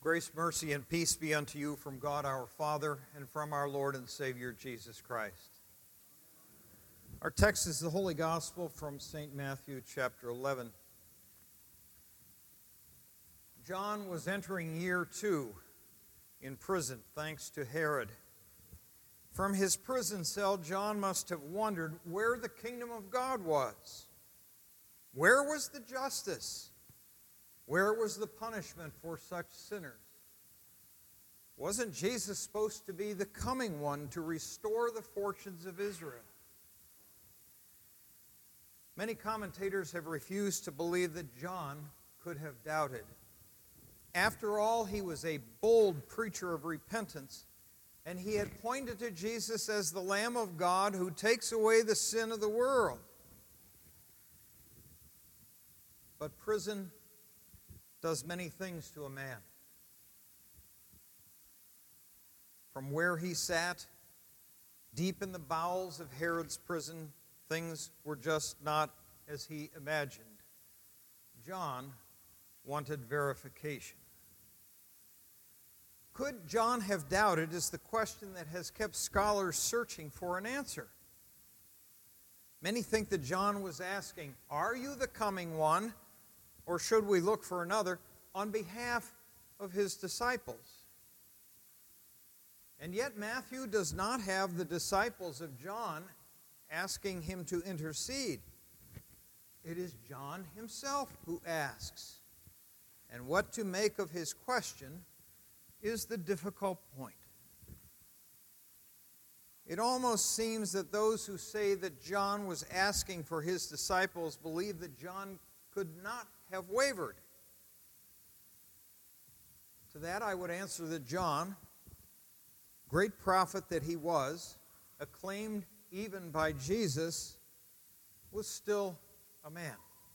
Grace, mercy, and peace be unto you from God our Father and from our Lord and Savior Jesus Christ. Our text is the Holy Gospel from St. Matthew chapter 11. John was entering year 2 in prison, thanks to Herod. From his prison cell, John must have wondered where the kingdom of God was. Where was the justice? Where was the punishment for such sinners? Wasn't Jesus supposed to be the coming one to restore the fortunes of Israel? Many commentators have refused to believe that John could have doubted. After all, he was a bold preacher of repentance, and he had pointed to Jesus as the Lamb of God who takes away the sin of the world. But prison does many things to a man. From where he sat, deep in the bowels of Herod's prison, things were just not as he imagined. John wanted verification. Could John have doubted is the question that has kept scholars searching for an answer. Many think that John was asking, "Are you the coming one, or should we look for another?" on behalf of his disciples. And yet Matthew does not have the disciples of John asking him to intercede. It is John himself who asks. And what to make of his question is the difficult point. It almost seems that those who say that John was asking for his disciples believe that John could not have wavered. To that I would answer that John, great prophet that he was, acclaimed even by Jesus, was still a man.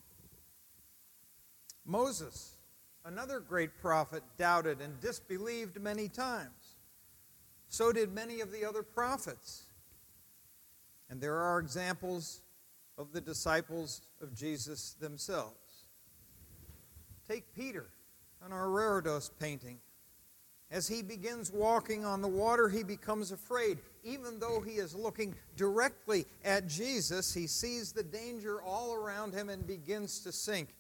Moses, another great prophet, doubted and disbelieved many times. So did many of the other prophets. And there are examples of the disciples of Jesus themselves. Take Peter on our Reredos painting. As he begins walking on the water, he becomes afraid. Even though he is looking directly at Jesus, he sees the danger all around him and begins to sink.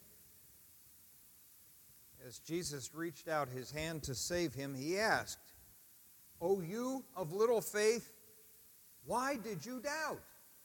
As Jesus reached out his hand to save him, he asked, "O you of little faith, why did you doubt?"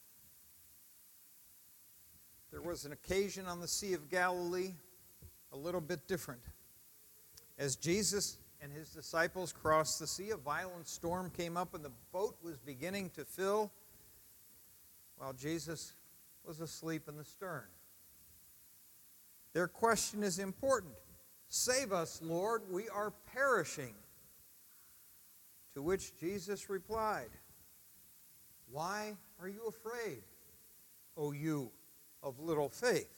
There was an occasion on the Sea of Galilee, a little bit different. As Jesus and his disciples crossed the sea, a violent storm came up and the boat was beginning to fill while Jesus was asleep in the stern. Their question is important. "Save us, Lord, we are perishing." To which Jesus replied, "Why are you afraid, O you of little faith?"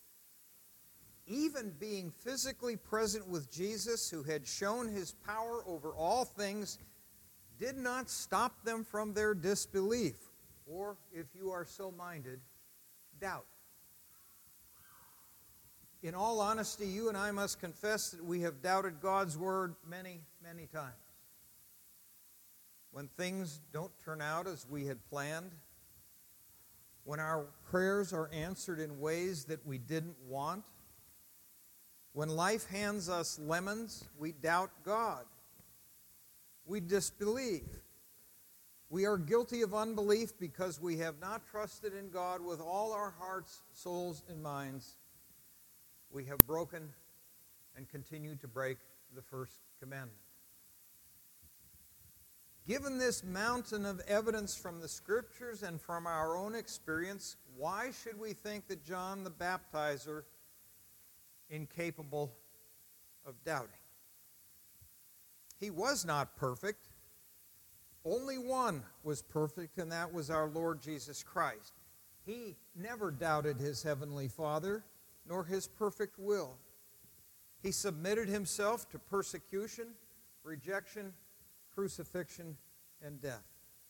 Even being physically present with Jesus, who had shown his power over all things, did not stop them from their disbelief, or, if you are so minded, doubt. In all honesty, you and I must confess that we have doubted God's word many, many times. When things don't turn out as we had planned, when our prayers are answered in ways that we didn't want, when life hands us lemons, we doubt God. We disbelieve. We are guilty of unbelief because we have not trusted in God with all our hearts, souls, and minds. We have broken and continue to break the first commandment. Given this mountain of evidence from the Scriptures and from our own experience, why should we think that John the Baptizer incapable of doubting? He was not perfect. Only one was perfect, and that was our Lord Jesus Christ. He never doubted his heavenly Father, nor his perfect will. He submitted himself to persecution, rejection, crucifixion, and death.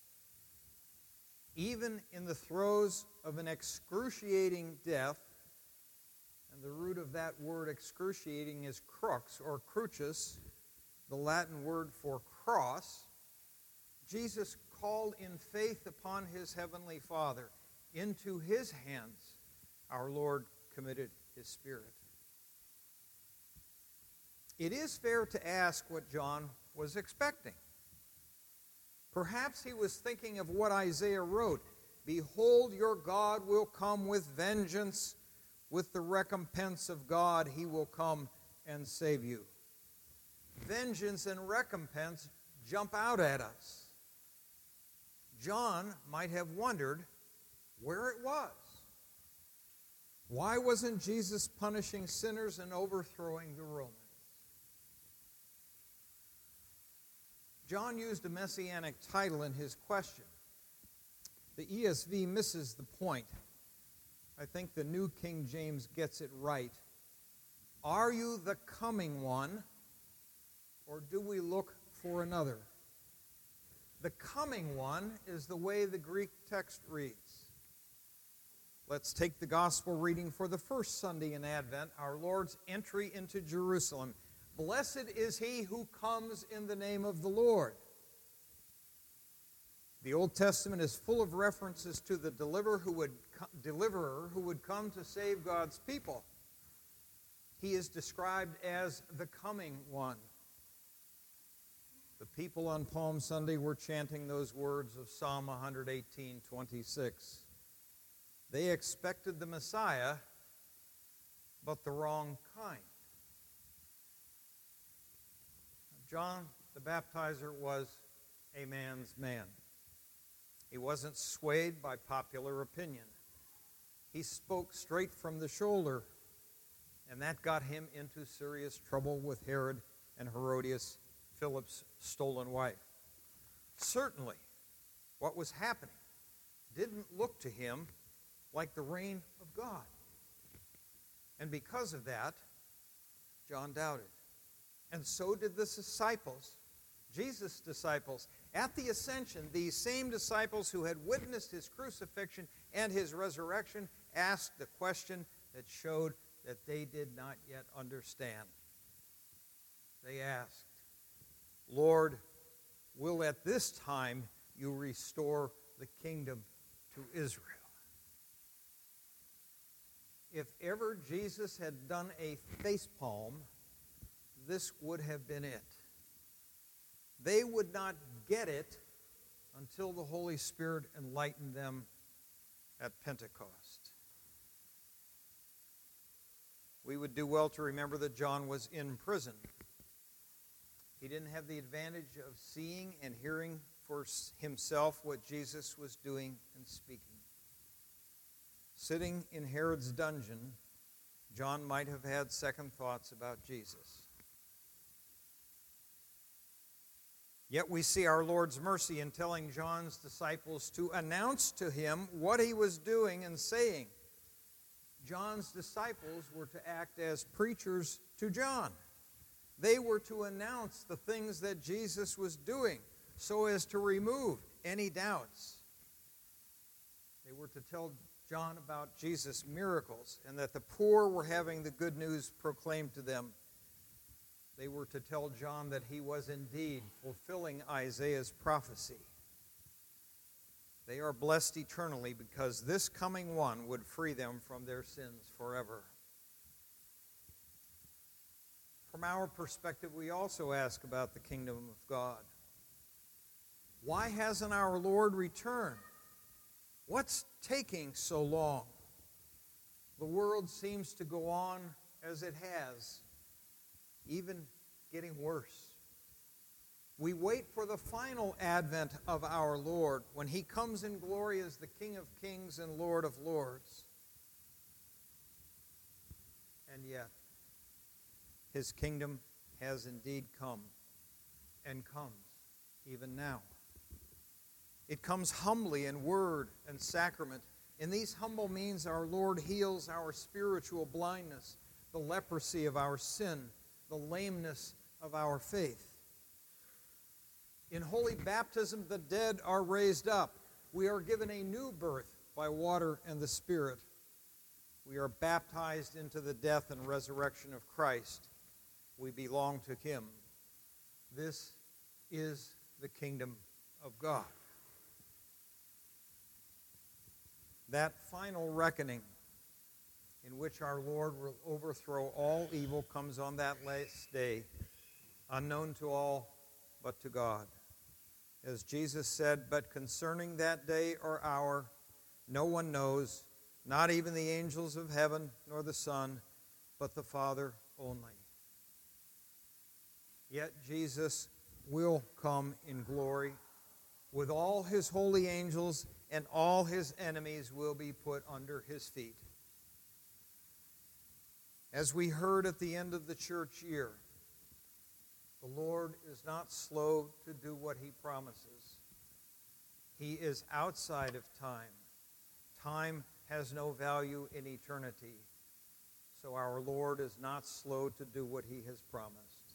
Even in the throes of an excruciating death, and the root of that word excruciating is crux or crucis, the Latin word for cross, Jesus called in faith upon his heavenly Father. Into his hands our Lord committed his Spirit. It is fair to ask what John was expecting. Perhaps he was thinking of what Isaiah wrote, "Behold, your God will come with vengeance. With the recompense of God, he will come and save you." Vengeance and recompense jump out at us. John might have wondered where it was. Why wasn't Jesus punishing sinners and overthrowing the Romans? John used a messianic title in his question. The ESV misses the point. I think the New King James gets it right. Are you the coming one, or do we look for another? The coming one is the way the Greek text reads. Let's take the gospel reading for the first Sunday in Advent, our Lord's entry into Jerusalem. Blessed is he who comes in the name of the Lord. The Old Testament is full of references to the deliverer who would come to save God's people. He is described as the coming one. The people on Palm Sunday were chanting those words of Psalm 118:26. They expected the Messiah, but the wrong kind. John the Baptizer was a man's man. He wasn't swayed by popular opinion. He spoke straight from the shoulder, and that got him into serious trouble with Herod and Herodias, Philip's stolen wife. Certainly, what was happening didn't look to him like the reign of God. And because of that, John doubted. And so did the disciples, Jesus' disciples. At the ascension, these same disciples who had witnessed his crucifixion and his resurrection asked the question that showed that they did not yet understand. They asked, "Lord, will at this time you restore the kingdom to Israel?" If ever Jesus had done a facepalm, this would have been it. They would not get it until the Holy Spirit enlightened them at Pentecost. We would do well to remember that John was in prison. He didn't have the advantage of seeing and hearing for himself what Jesus was doing and speaking. Sitting in Herod's dungeon, John might have had second thoughts about Jesus. Yet we see our Lord's mercy in telling John's disciples to announce to him what he was doing and saying. John's disciples were to act as preachers to John. They were to announce the things that Jesus was doing so as to remove any doubts. They were to tell John about Jesus' miracles and that the poor were having the good news proclaimed to them. They were to tell John that he was indeed fulfilling Isaiah's prophecy. They are blessed eternally because this coming one would free them from their sins forever. From our perspective, we also ask about the kingdom of God. Why hasn't our Lord returned? What's taking so long? The world seems to go on as it has, even getting worse. We wait for the final advent of our Lord when he comes in glory as the King of Kings and Lord of Lords. And yet, his kingdom has indeed come and comes even now. It comes humbly in word and sacrament. In these humble means, our Lord heals our spiritual blindness, the leprosy of our sin, the lameness of our faith. In holy baptism, the dead are raised up. We are given a new birth by water and the Spirit. We are baptized into the death and resurrection of Christ. We belong to him. This is the kingdom of God. That final reckoning in which our Lord will overthrow all evil comes on that last day, unknown to all but to God. As Jesus said, "But concerning that day or hour, no one knows, not even the angels of heaven, nor the Son, but the Father only." Yet Jesus will come in glory with all his holy angels, and all his enemies will be put under his feet. As we heard at the end of the church year, the Lord is not slow to do what he promises. He is outside of time. Time has no value in eternity. So our Lord is not slow to do what he has promised.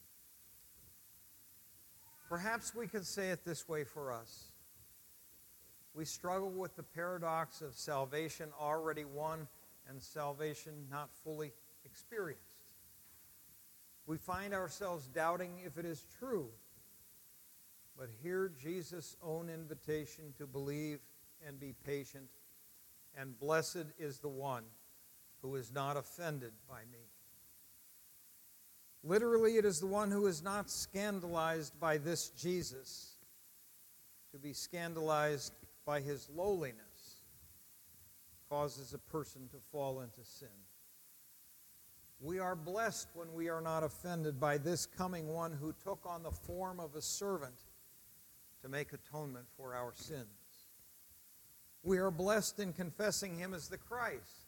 Perhaps we can say it this way for us. We struggle with the paradox of salvation already won and salvation not fully experienced. We find ourselves doubting if it is true. But hear Jesus' own invitation to believe and be patient, and blessed is the one who is not offended by me. Literally, it is the one who is not scandalized by this Jesus. To be scandalized by his lowliness causes a person to fall into sin. We are blessed when we are not offended by this coming one who took on the form of a servant to make atonement for our sins. We are blessed in confessing him as the Christ.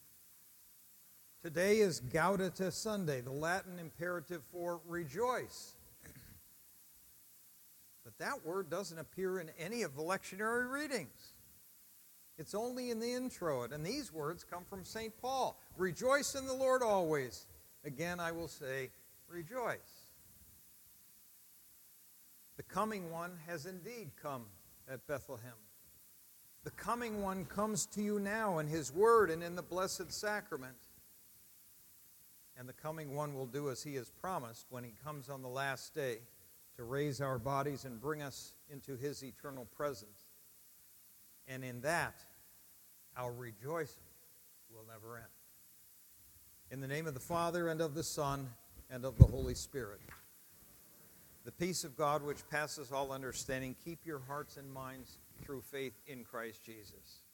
Today is Gaudete Sunday, the Latin imperative for rejoice. But that word doesn't appear in any of the lectionary readings. It's only in the introit, and these words come from St. Paul. Rejoice in the Lord always. Again, I will say, rejoice. The coming one has indeed come at Bethlehem. The coming one comes to you now in his word and in the blessed sacrament. And the coming one will do as he has promised when he comes on the last day to raise our bodies and bring us into his eternal presence. And in that, our rejoicing will never end. In the name of the Father, and of the Son, and of the Holy Spirit. The peace of God, which passes all understanding, keep your hearts and minds through faith in Christ Jesus.